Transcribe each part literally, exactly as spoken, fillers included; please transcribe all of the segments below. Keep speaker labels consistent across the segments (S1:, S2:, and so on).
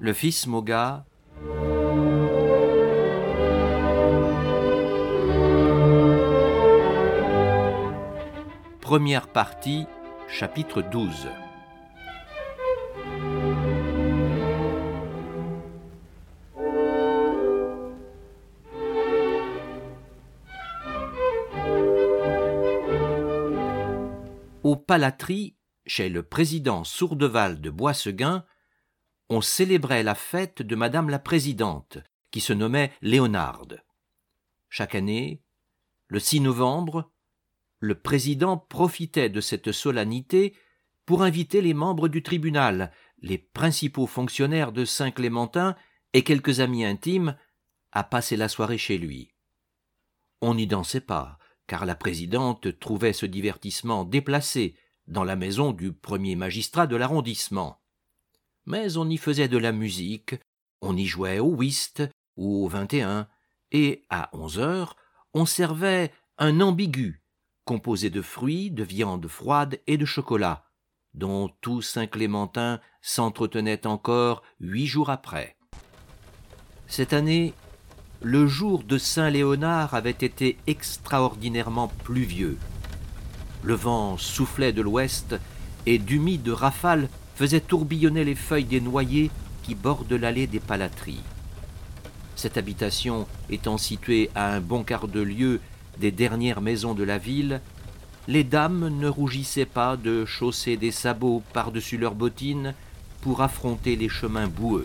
S1: Le fils Moga. Première partie, chapitre douze. Au Palatry, chez le président Sourdeval de Boisseguin, on célébrait la fête de Madame la Présidente, qui se nommait Léonarde. Chaque année, le six novembre, le président profitait de cette solennité pour inviter les membres du tribunal, les principaux fonctionnaires de Saint-Clémentin et quelques amis intimes à passer la soirée chez lui. On n'y dansait pas, car la présidente trouvait ce divertissement déplacé dans la maison du premier magistrat de l'arrondissement. Mais on y faisait de la musique, on y jouait au whist ou au vingt et un, et à onze heures, on servait un ambigu, composé de fruits, de viande froide et de chocolat, dont tout Saint-Clémentin s'entretenait encore huit jours après. Cette année, le jour de Saint-Léonard avait été extraordinairement pluvieux. Le vent soufflait de l'ouest et d'humides rafales faisaient tourbillonner les feuilles des noyers qui bordent l'allée des Palatry. Cette habitation étant située à un bon quart de lieue des dernières maisons de la ville, les dames ne rougissaient pas de chausser des sabots par-dessus leurs bottines pour affronter les chemins boueux.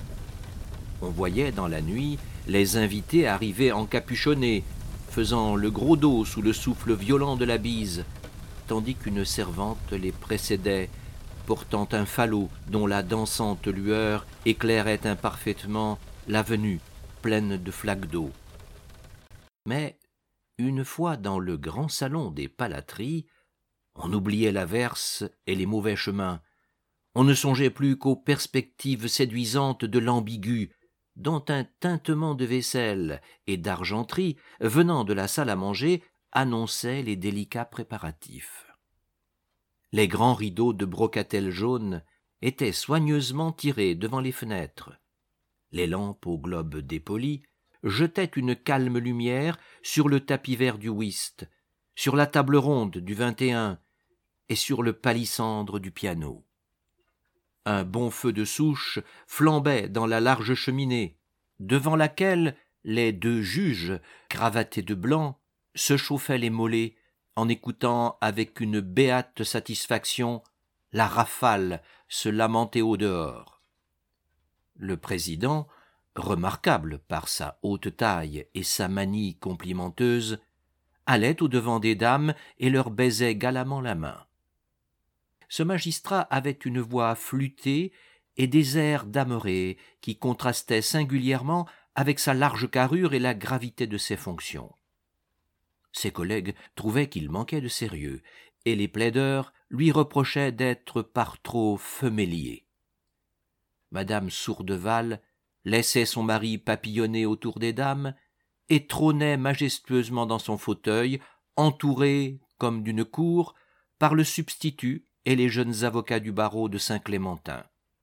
S1: On voyait dans la nuit les invités arriver encapuchonnés, faisant le gros dos sous le souffle violent de la bise, tandis qu'une servante les précédait, portant un falot dont la dansante lueur éclairait imparfaitement l'avenue pleine de flaques d'eau. Mais, une fois dans le grand salon des Palatry, on oubliait l'averse et les mauvais chemins. On ne songeait plus qu'aux perspectives séduisantes de l'ambigu, dont un tintement de vaisselle et d'argenterie venant de la salle à manger annonçait les délicats préparatifs. Les grands rideaux de brocatelle jaune étaient soigneusement tirés devant les fenêtres. Les lampes au globe dépoli jetaient une calme lumière sur le tapis vert du whist, sur la table ronde du vingt et un et sur le palissandre du piano. Un bon feu de souche flambait dans la large cheminée, devant laquelle les deux juges, cravatés de blanc, se chauffaient les mollets en écoutant avec une béate satisfaction la rafale se lamenter au dehors. Le président, remarquable par sa haute taille et sa manie complimenteuse, allait au-devant des dames et leur baisait galamment la main. Ce magistrat avait une voix flûtée et des airs d'amoureux qui contrastaient singulièrement avec sa large carrure et la gravité de ses fonctions. Ses collègues trouvaient qu'il manquait de sérieux, et les plaideurs lui reprochaient d'être par trop femélier. Madame Sourdeval laissait son mari papillonner autour des dames et trônait majestueusement dans son fauteuil, entourée, comme d'une cour, par le substitut et les jeunes avocats du barreau de Saint-Clémentin.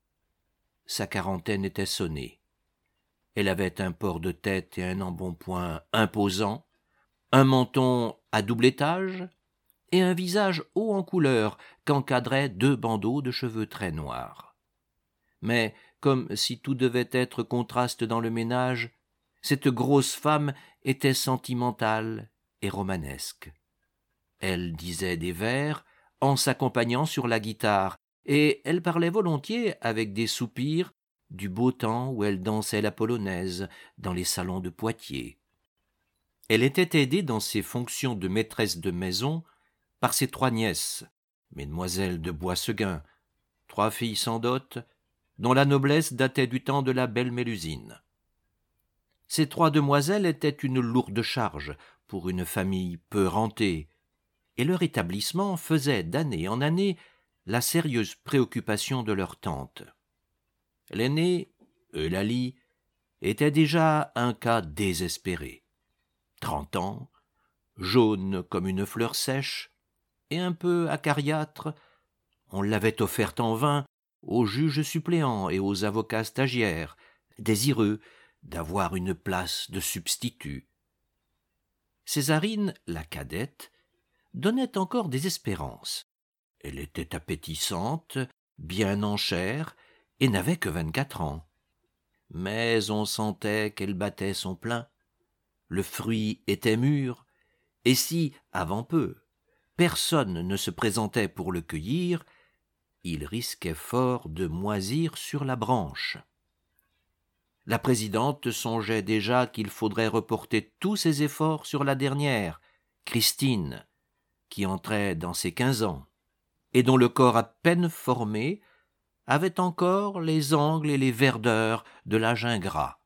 S1: Sa quarantaine était sonnée. Elle avait un port de tête et un embonpoint imposant, un menton à double étage et un visage haut en couleur qu'encadraient deux bandeaux de cheveux très noirs. Mais, comme si tout devait être contraste dans le ménage, cette grosse femme était sentimentale et romanesque. Elle disait des vers en s'accompagnant sur la guitare, et elle parlait volontiers avec des soupirs du beau temps où elle dansait la polonaise dans les salons de Poitiers. Elle était aidée dans ses fonctions de maîtresse de maison par ses trois nièces, mesdemoiselles de Boisseguin, trois filles sans dot, dont la noblesse datait du temps de la belle Mélusine. Ces trois demoiselles étaient une lourde charge pour une famille peu rentée, et leur établissement faisait d'année en année la sérieuse préoccupation de leur tante. L'aînée, Eulalie, était déjà un cas désespéré. Trente ans, jaune comme une fleur sèche, et un peu acariâtre, on l'avait offerte en vain aux juges suppléants et aux avocats stagiaires, désireux d'avoir une place de substitut. Césarine, la cadette, donnait encore des espérances. Elle était appétissante, bien en chair, et n'avait que vingt-quatre ans. Mais on sentait qu'elle battait son plein. Le fruit était mûr, et si, avant peu, personne ne se présentait pour le cueillir, il risquait fort de moisir sur la branche. La présidente songeait déjà qu'il faudrait reporter tous ses efforts sur la dernière, Christine, qui entrait dans ses quinze ans, et dont le corps à peine formé avait encore les angles et les verdeurs de l'âge ingrat.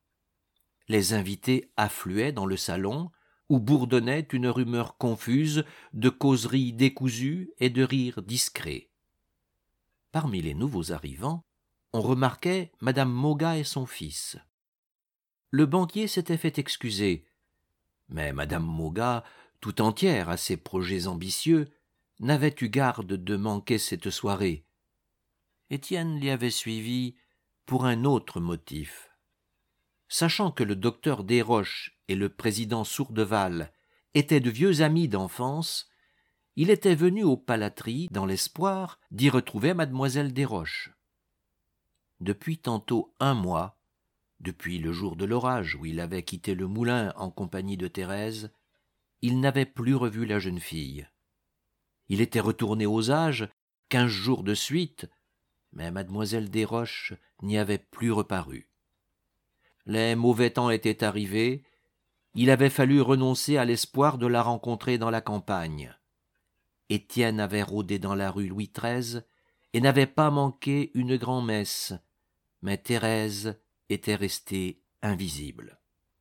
S1: Les invités affluaient dans le salon, où bourdonnait une rumeur confuse de causeries décousues et de rires discrets. Parmi les nouveaux arrivants, on remarquait madame Maugas et son fils. Le banquier s'était fait excuser, mais madame Maugas, tout entière à ses projets ambitieux, n'avait eu garde de manquer cette soirée. Étienne l'y avait suivi pour un autre motif. Sachant que le docteur Desroches et le président Sourdeval étaient de vieux amis d'enfance, il était venu au Palatry dans l'espoir d'y retrouver mademoiselle Desroches. Depuis tantôt un mois, depuis le jour de l'orage où il avait quitté le moulin en compagnie de Thérèse, il n'avait plus revu la jeune fille. Il était retourné aux Âges quinze jours de suite, mais mademoiselle Desroches n'y avait plus reparu. Les mauvais temps étaient arrivés, il avait fallu renoncer à l'espoir de la rencontrer dans la campagne. Étienne avait rôdé dans la rue Louis treize et n'avait pas manqué une grand-messe, mais Thérèse était restée invisible.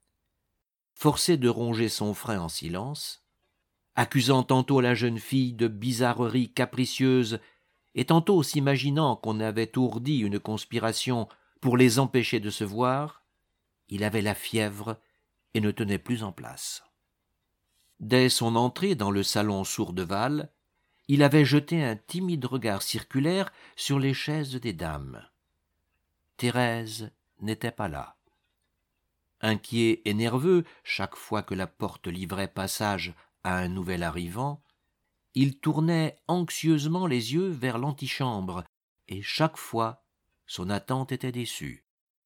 S1: Forcé de ronger son frein en silence, accusant tantôt la jeune fille de bizarreries capricieuses et tantôt s'imaginant qu'on avait ourdi une conspiration pour les empêcher de se voir, il avait la fièvre et ne tenait plus en place. Dès son entrée dans le salon Sourdeval, il avait jeté un timide regard circulaire sur les chaises des dames. Thérèse n'était pas là. Inquiet et nerveux, chaque fois que la porte livrait passage à un nouvel arrivant, il tournait anxieusement les yeux vers l'antichambre, et chaque fois son attente était déçue.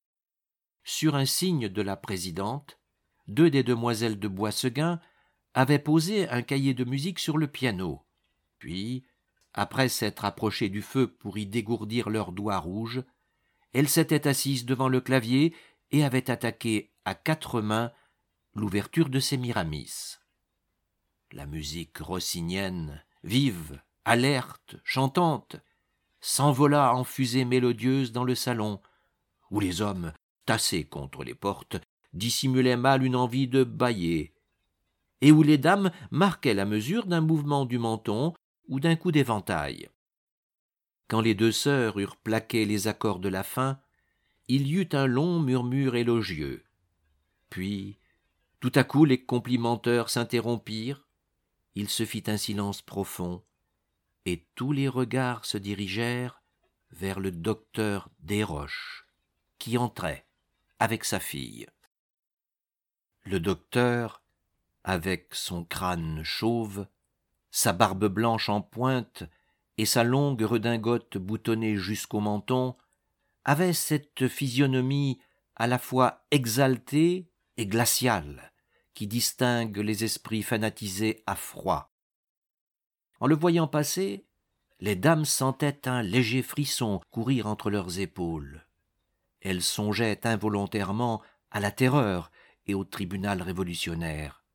S1: Sur un signe de la présidente, deux des demoiselles de Boisseguin avaient posé un cahier de musique sur le piano. Puis, après s'être approchées du feu pour y dégourdir leurs doigts rouges, elles s'étaient assises devant le clavier et avaient attaqué à quatre mains l'ouverture de Sémiramis. La musique rossinienne, vive, alerte, chantante, s'envola en fusée mélodieuse dans le salon, où les hommes, tassés contre les portes, dissimulaient mal une envie de bâiller, et où les dames marquaient la mesure d'un mouvement du menton ou d'un coup d'éventail. Quand les deux sœurs eurent plaqué les accords de la fin, il y eut un long murmure élogieux. Puis, tout à coup, les complimenteurs s'interrompirent, il se fit un silence profond, et tous les regards se dirigèrent vers le docteur Desroches, qui entrait avec sa fille. Le docteur, avec son crâne chauve, sa barbe blanche en pointe et sa longue redingote boutonnée jusqu'au menton, avait cette physionomie à la fois exaltée et glaciale qui distingue les esprits fanatisés à froid. En le voyant passer, les dames sentaient un léger frisson courir entre leurs épaules. Elles songeaient involontairement à la terreur et au tribunal révolutionnaire.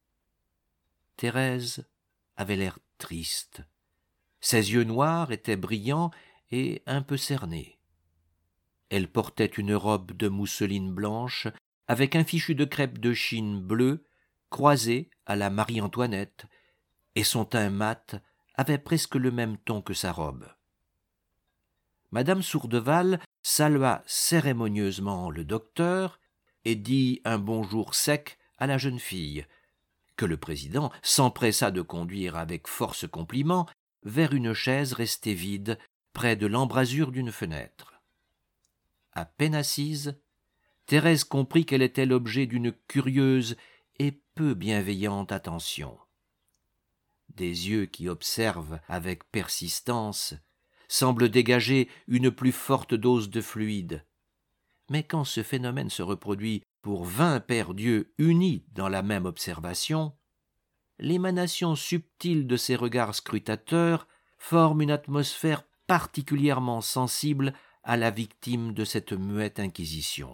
S1: Thérèse avait l'air triste. Ses yeux noirs étaient brillants et un peu cernés. Elle portait une robe de mousseline blanche avec un fichu de crêpe de Chine bleu croisé à la Marie-Antoinette, et son teint mat avait presque le même ton que sa robe. Madame Sourdeval salua cérémonieusement le docteur et dit un bonjour sec à la jeune fille, que le président s'empressa de conduire avec force compliment vers une chaise restée vide près de l'embrasure d'une fenêtre. À peine assise, Thérèse comprit qu'elle était l'objet d'une curieuse et peu bienveillante attention. Des yeux qui observent avec persistance semblent dégager une plus forte dose de fluide. Mais quand ce phénomène se reproduit pour vingt paires d'yeux unis dans la même observation, l'émanation subtile de ces regards scrutateurs forme une atmosphère particulièrement sensible à la victime de cette muette inquisition.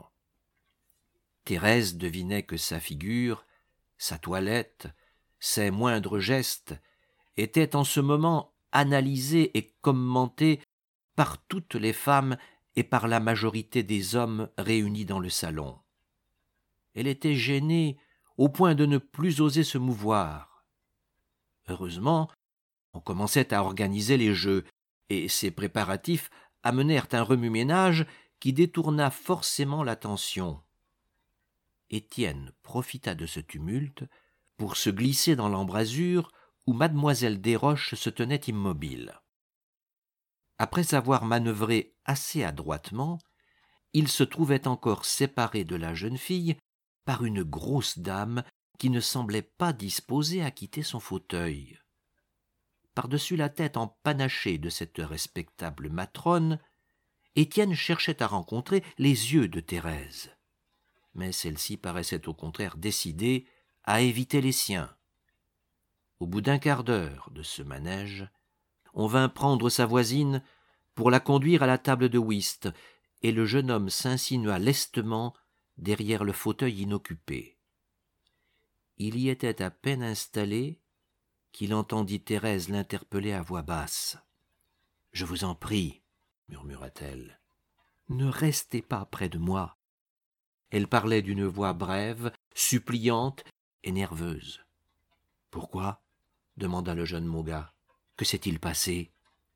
S1: Thérèse devinait que sa figure, sa toilette, ses moindres gestes étaient en ce moment analysés et commentés par toutes les femmes et par la majorité des hommes réunis dans le salon. Elle était gênée au point de ne plus oser se mouvoir. Heureusement, on commençait à organiser les jeux, et ces préparatifs amenèrent un remue-ménage qui détourna forcément l'attention. Étienne profita de ce tumulte pour se glisser dans l'embrasure où mademoiselle Desroches se tenait immobile. Après avoir manœuvré assez adroitement, il se trouvait encore séparé de la jeune fille par une grosse dame qui ne semblait pas disposée à quitter son fauteuil. Par-dessus la tête empanachée de cette respectable matrone, Étienne cherchait à rencontrer les yeux de Thérèse. Mais celle-ci paraissait au contraire décidée à éviter les siens. Au bout d'un quart d'heure de ce manège, on vint prendre sa voisine pour la conduire à la table de whist, et le jeune homme s'insinua lestement derrière le fauteuil inoccupé. Il y était à peine installé qu'il entendit Thérèse l'interpeller à voix basse. « Je vous en prie, » murmura-t-elle, « ne restez pas près de moi. » Elle parlait d'une voix brève, suppliante et nerveuse. « Pourquoi ?» demanda le jeune Maugas. « Que s'est-il passé ?»«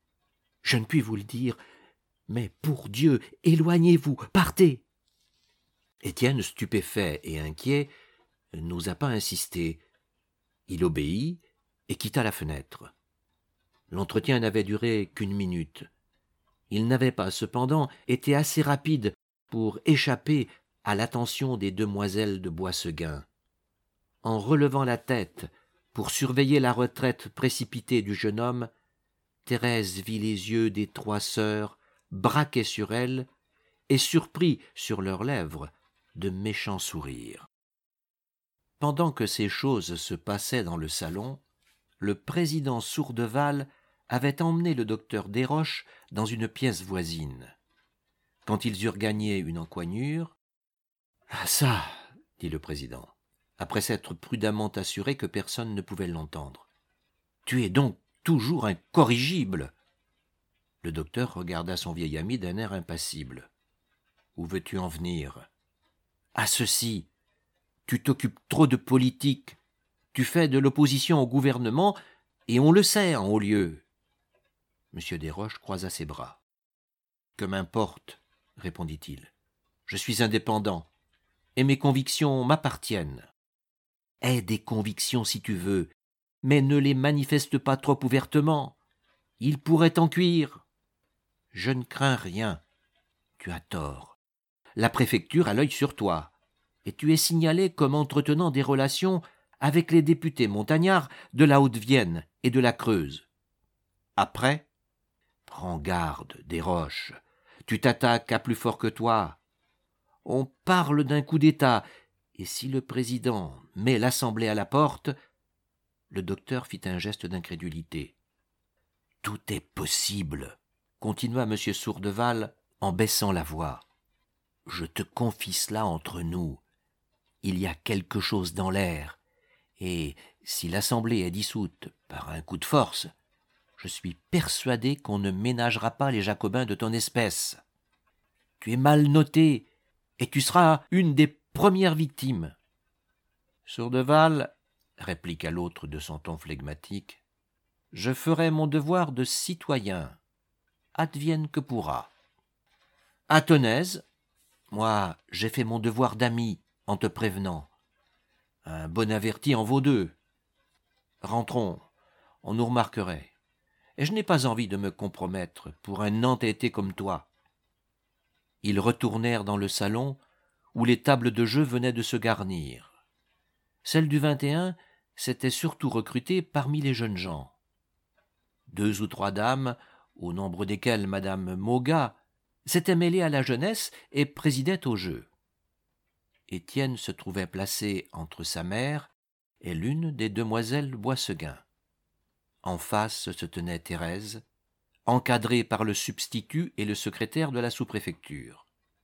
S1: Je ne puis vous le dire, mais pour Dieu, éloignez-vous, partez !» Étienne, stupéfait et inquiet, n'osa pas insister. Il obéit et quitta la fenêtre. L'entretien n'avait duré qu'une minute. Il n'avait pas, cependant, été assez rapide pour échapper à l'attention des demoiselles de Boisseguin. En relevant la tête pour surveiller la retraite précipitée du jeune homme, Thérèse vit les yeux des trois sœurs braqués sur elle et surprit sur leurs lèvres de méchants sourires. Pendant que ces choses se passaient dans le salon, le président Sourdeval avait emmené le docteur Desroches dans une pièce voisine. Quand ils eurent gagné une encoignure, « Ah ça !» dit le président, après s'être prudemment assuré que personne ne pouvait l'entendre. « Tu es donc toujours incorrigible !» Le docteur regarda son vieil ami d'un air impassible. « Où veux-tu en venir ?»« À ceci. Tu t'occupes trop de politique. Tu fais de l'opposition au gouvernement, et on le sait en haut lieu. » M. Desroches croisa ses bras. « Que m'importe, » répondit-il. « Je suis indépendant, et mes convictions m'appartiennent. Aie des convictions si tu veux, mais ne les manifeste pas trop ouvertement. Ils pourraient t'en cuire. Je ne crains rien. Tu as tort. La préfecture a l'œil sur toi, et tu es signalé comme entretenant des relations avec les députés montagnards de la Haute-Vienne et de la Creuse. Après, prends garde, Desroches, tu t'attaques à plus fort que toi. On parle d'un coup d'État, et si le président met l'Assemblée à la porte... » Le docteur fit un geste d'incrédulité. « Tout est possible, » continua M. Sourdeval en baissant la voix. « Je te confie cela entre nous. Il y a quelque chose dans l'air, et si l'Assemblée est dissoute par un coup de force, je suis persuadé qu'on ne ménagera pas les Jacobins de ton espèce. Tu es mal noté, et tu seras une des premières victimes. » Sourdeval, répliqua l'autre de son ton flegmatique, « je ferai mon devoir de citoyen, advienne que pourra. À ton aise, moi j'ai fait mon devoir d'ami en te prévenant. Un bon averti en vaut deux. Rentrons, on nous remarquerait. et je n'ai pas envie de me compromettre pour un entêté comme toi. » Ils retournèrent dans le salon où les tables de jeu venaient de se garnir. Celle du vingt et un s'était surtout recrutée parmi les jeunes gens. Deux ou trois dames, au nombre desquelles madame Maugas, s'étaient mêlées à la jeunesse et présidaient au jeu. Étienne se trouvait placé entre sa mère et l'une des demoiselles Boisseguin. En face se tenait Thérèse, encadrée par le substitut et le secrétaire de la sous-préfecture.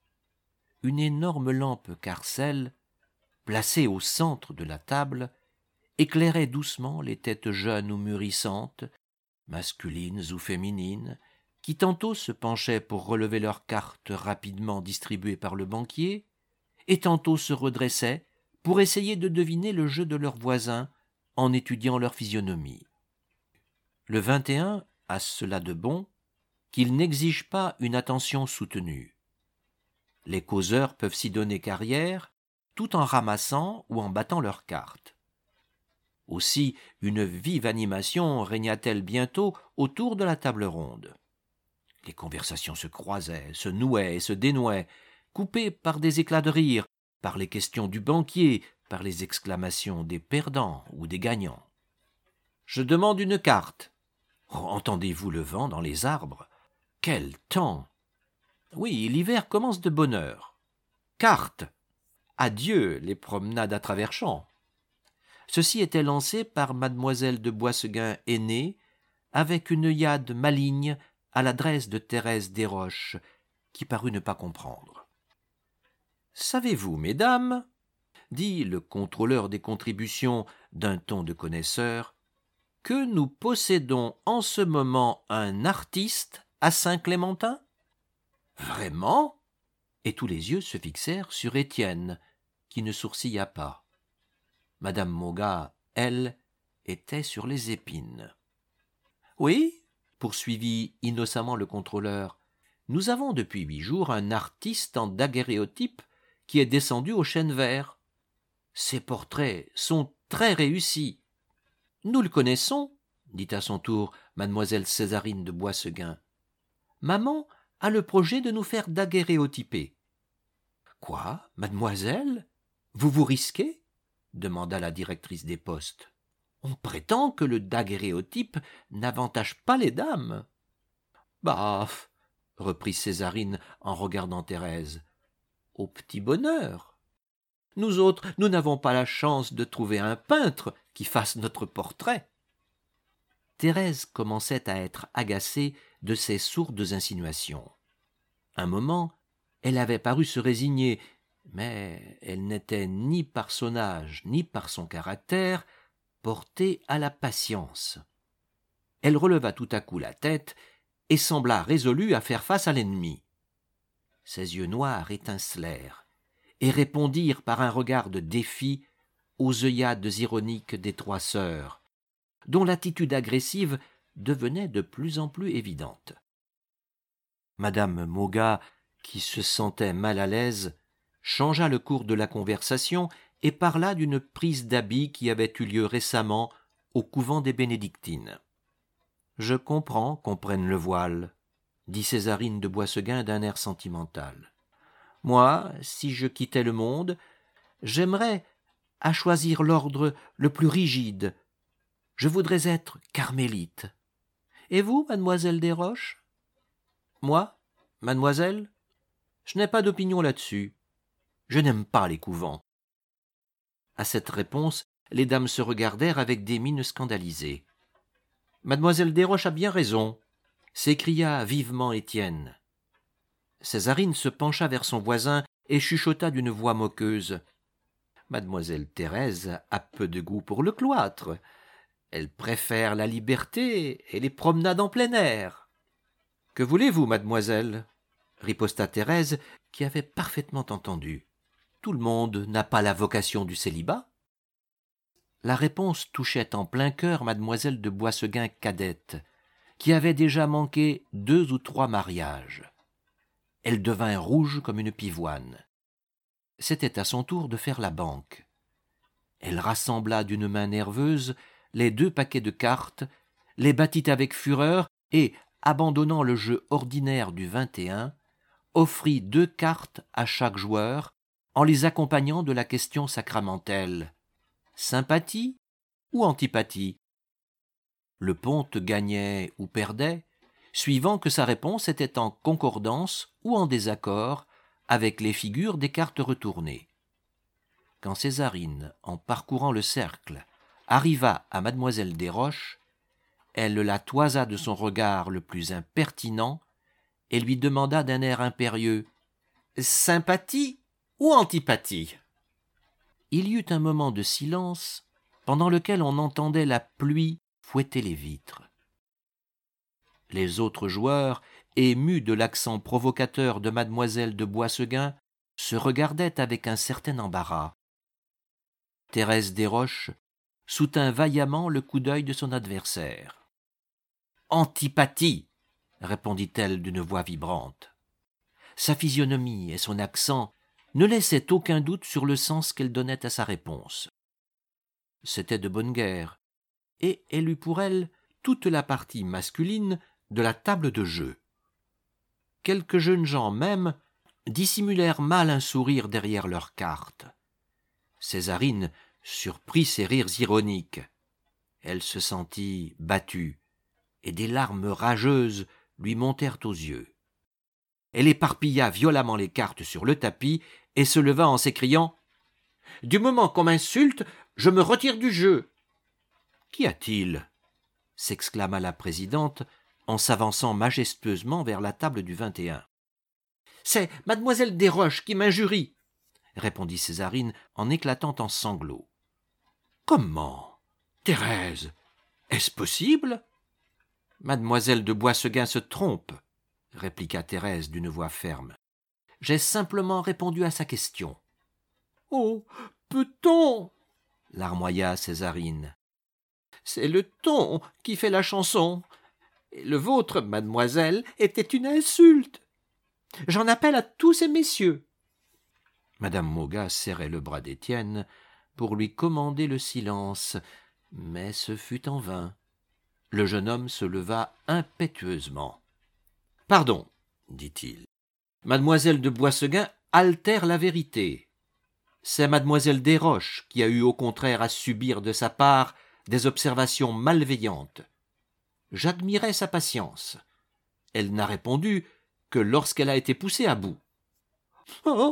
S1: Une énorme lampe carcel, placée au centre de la table, éclairait doucement les têtes jeunes ou mûrissantes, masculines ou féminines, qui tantôt se penchaient pour relever leurs cartes rapidement distribuées par le banquier, et tantôt se redressaient pour essayer de deviner le jeu de leurs voisins en étudiant leur physionomie. Le vingt et un a cela de bon qu'il n'exige pas une attention soutenue. Les causeurs peuvent s'y donner carrière tout en ramassant ou en battant leurs cartes. Aussi une vive animation régna-t-elle bientôt autour de la table ronde. Les conversations se croisaient, se nouaient et se dénouaient, coupées par des éclats de rire, par les questions du banquier, par les exclamations des perdants ou des gagnants. « Je demande une carte. Oh, entendez-vous le vent dans les arbres? Quel temps! Oui, l'hiver commence de bonne heure. Carte! Adieu les promenades à travers champs. » Ceci était lancé par mademoiselle de Boisseguin aînée, avec une œillade maligne à l'adresse de Thérèse Desroches, qui parut ne pas comprendre. « Savez-vous, mesdames, dit le contrôleur des contributions d'un ton de connaisseur, que nous possédons en ce moment un artiste à Saint-Clémentin? » « Vraiment ?» Et tous les yeux se fixèrent sur Étienne, qui ne sourcilla pas. Madame Maugas, elle, était sur les épines. « Oui, poursuivit innocemment le contrôleur, nous avons depuis huit jours un artiste en daguerréotype qui est descendu au chêne vert. Ses portraits sont très réussis. Nous le connaissons, dit à son tour mademoiselle Césarine de Boisseguin. Maman a le projet de nous faire daguerréotyper. Quoi, mademoiselle? Vous vous risquez? Demanda la directrice des postes. On prétend que le daguerréotype n'avantage pas les dames. Bah, reprit Césarine en regardant Thérèse, au petit bonheur. Nous autres, nous n'avons pas la chance de trouver un peintre qui fasse notre portrait. Thérèse commençait à être agacée de ces sourdes insinuations. Un moment, elle avait paru se résigner, mais elle n'était ni par son âge, ni par son caractère, portée à la patience. Elle releva tout à coup la tête et sembla résolue à faire face à l'ennemi. Ses yeux noirs étincelèrent et répondirent par un regard de défi aux œillades ironiques des trois sœurs, dont l'attitude agressive devenait de plus en plus évidente. Madame Maugas, qui se sentait mal à l'aise, changea le cours de la conversation et parla d'une prise d'habits qui avait eu lieu récemment au couvent des Bénédictines. « Je comprends qu'on prenne le voile, » dit Césarine de Boisseguin d'un air sentimental. « Moi, si je quittais le monde, j'aimerais à choisir l'ordre le plus rigide. Je voudrais être carmélite. Et vous, mademoiselle Desroches? »« Moi, mademoiselle, je n'ai pas d'opinion là-dessus. Je n'aime pas les couvents. » À cette réponse, les dames se regardèrent avec des mines scandalisées. « Mademoiselle Desroches a bien raison, » s'écria vivement Étienne. Césarine se pencha vers son voisin et chuchota d'une voix moqueuse. « Mademoiselle Thérèse a peu de goût pour le cloître. Elle préfère la liberté et les promenades en plein air. »« Que voulez-vous, mademoiselle ?» riposta Thérèse, qui avait parfaitement entendu. « Tout le monde n'a pas la vocation du célibat. » La réponse touchait en plein cœur mademoiselle de Boisseguin cadette, qui avait déjà manqué deux ou trois mariages. Elle devint rouge comme une pivoine. C'était à son tour de faire la banque. Elle rassembla d'une main nerveuse les deux paquets de cartes, les battit avec fureur et, abandonnant le jeu ordinaire du vingt et un, offrit deux cartes à chaque joueur en les accompagnant de la question sacramentelle « Sympathie ou antipathie ?» Le ponte gagnait ou perdait, suivant que sa réponse était en concordance ou en désaccord avec les figures des cartes retournées. Quand Césarine, en parcourant le cercle, arriva à mademoiselle Desroches, elle la toisa de son regard le plus impertinent et lui demanda d'un air impérieux « Sympathie ou antipathie ?» Il y eut un moment de silence pendant lequel on entendait la pluie fouetter les vitres. Les autres joueurs, émus de l'accent provocateur de mademoiselle de Boisseguin, se regardaient avec un certain embarras. Thérèse Desroches soutint vaillamment le coup d'œil de son adversaire. « Antipathie !» répondit-elle d'une voix vibrante. Sa physionomie et son accent ne laissaient aucun doute sur le sens qu'elle donnait à sa réponse. C'était de bonne guerre, et elle eut pour elle toute la partie masculine de la table de jeu. Quelques jeunes gens même dissimulèrent mal un sourire derrière leurs cartes. Césarine surprit ces rires ironiques. Elle se sentit battue, et des larmes rageuses lui montèrent aux yeux. Elle éparpilla violemment les cartes sur le tapis et se leva en s'écriant « Du moment qu'on m'insulte, je me retire du jeu. »« Qu'y a-t-il » s'exclama la présidente en s'avançant majestueusement vers la table du vingt et un. « C'est mademoiselle Desroches qui m'injurie » répondit Césarine en éclatant en sanglots. « Comment, Thérèse, est-ce possible ?» « Mademoiselle de Boisseguin se trompe, » répliqua Thérèse d'une voix ferme. « J'ai simplement répondu à sa question. »« Oh, peut-on » larmoya Césarine. « C'est le ton qui fait la chanson. Et le vôtre, mademoiselle, était une insulte. J'en appelle à tous ces messieurs. » Madame Maugas serrait le bras d'Étienne pour lui commander le silence, mais ce fut en vain. Le jeune homme se leva impétueusement. « Pardon, dit-il. Mademoiselle de Boisseguin altère la vérité. C'est mademoiselle Desroches qui a eu au contraire à subir de sa part des observations malveillantes. J'admirais sa patience. Elle n'a répondu que lorsqu'elle a été poussée à bout. »« Oh !»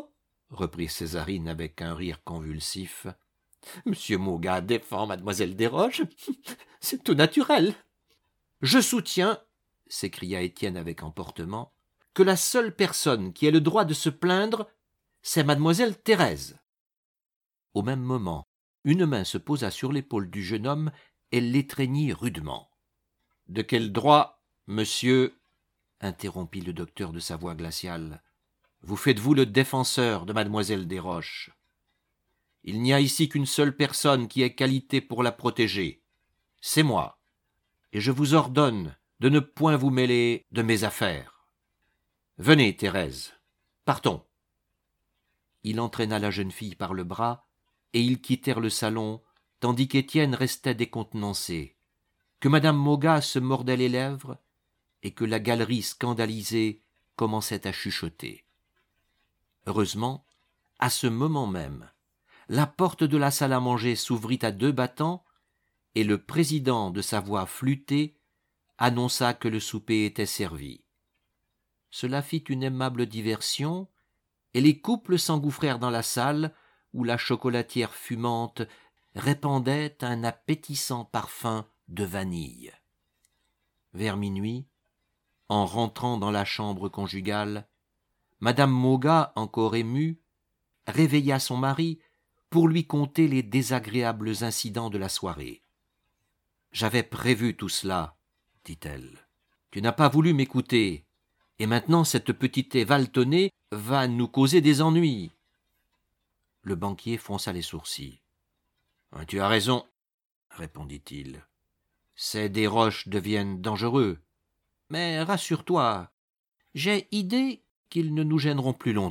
S1: reprit Césarine avec un rire convulsif. « Monsieur Maugas défend mademoiselle Desroches. C'est tout naturel. »« Je soutiens, » s'écria Étienne avec emportement, « que la seule personne qui ait le droit de se plaindre, c'est mademoiselle Thérèse. » Au même moment, une main se posa sur l'épaule du jeune homme et l'étreignit rudement. « De quel droit, monsieur ?» interrompit le docteur de sa voix glaciale. « Vous faites-vous le défenseur de mademoiselle Desroches ? Il n'y a ici qu'une seule personne qui ait qualité pour la protéger. C'est moi. Et je vous ordonne de ne point vous mêler de mes affaires. Venez, Thérèse, partons. » Il entraîna la jeune fille par le bras, et ils quittèrent le salon, tandis qu'Étienne restait décontenancé, que madame Maugas se mordait les lèvres, et que la galerie scandalisée commençait à chuchoter. Heureusement, à ce moment même, la porte de la salle à manger s'ouvrit à deux battants, et le président, de sa voix flûtée, annonça que le souper était servi. Cela fit une aimable diversion, et les couples s'engouffrèrent dans la salle où la chocolatière fumante répandait un appétissant parfum de vanille. Vers minuit, en rentrant dans la chambre conjugale, madame Maugas, encore émue, réveilla son mari pour lui conter les désagréables incidents de la soirée. « J'avais prévu tout cela, » dit-elle. « Tu n'as pas voulu m'écouter, et maintenant cette petite Valtonné va nous causer des ennuis. » Le banquier fronça les sourcils. « Tu as raison, » répondit-il. « Ces Desroches deviennent dangereux. Mais rassure-toi, j'ai idée qu'ils ne nous gêneront plus longtemps. »